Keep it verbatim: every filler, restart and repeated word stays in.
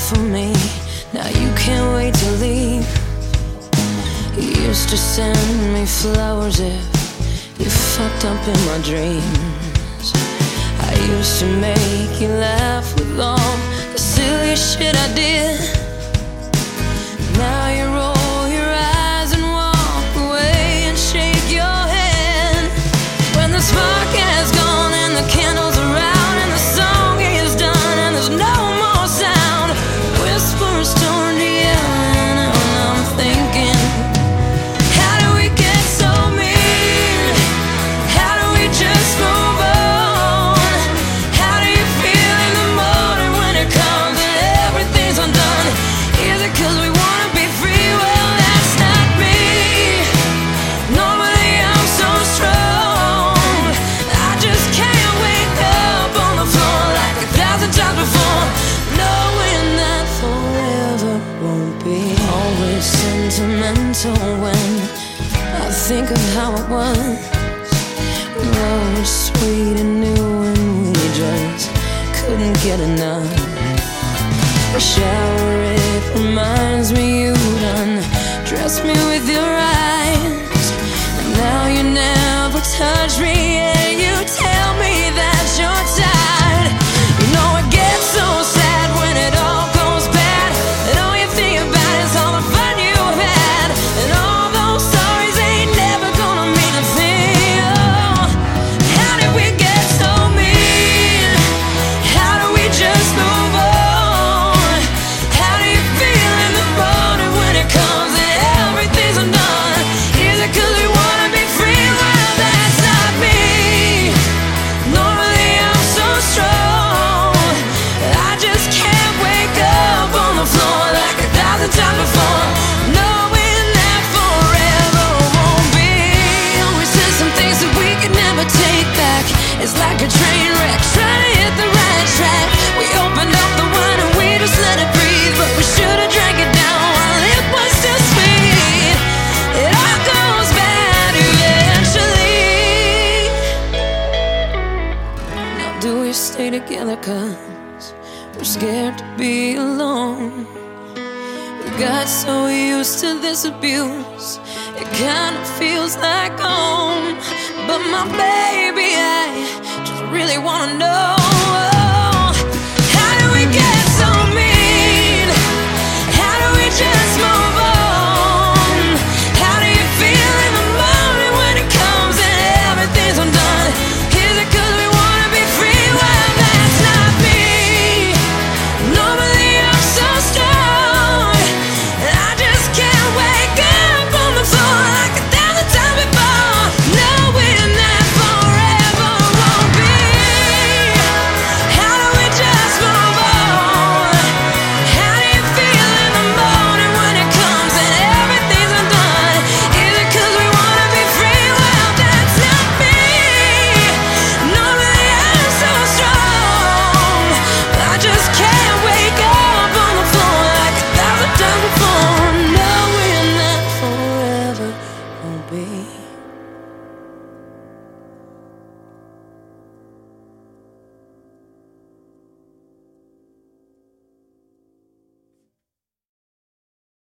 for me. Now you can't wait to leave. You used to send me flowers if you fucked up in my dreams. I used to make you laugh with all the silly shit I did. Now you roll your eyes and walk away and shake your head. When the spark has gone and the candles are out and the song is done and there's no more sound, whispers turn to yelling and I'm thinking, how do we get so mean? How do we just move on? How do you feel in the morning when it comes and everything's undone? Is it cause we wanna be free? Well, that's not me. Normally I'm so strong, I just can't wake up on the floor like a thousand times before, knowing that forever won't be. Always sentimental when I think of how it was. Love was sweet and new and we just couldn't get enough. The shower, it reminds me you done dressed me with your eyes, and now you never touch me and you tell me that you're tired. You know it gets so sad when it all goes bad, and all you think about is all the fun you've had, and all those stories ain't never gonna mean a thing. Oh, how did we get so mean? How do we just move on? How do you feel in the morning when it comes and everything's undone? Is it cause we wanna be free? Well, that's not me. Normally I'm so strong, I just can't wake up on the floor like a thousand times before, knowing that forever won't be. We said some things that we could never take back. It's like a train wreck trying to hit the right track. We opened up the wine and we just let it breathe, but we should've drank it down while it was still sweet. It all goes bad eventually. Now do we stay together cause we're scared to be alone? We got so used to this abuse, it kinda feels like home. But my baby, I just really wanna know,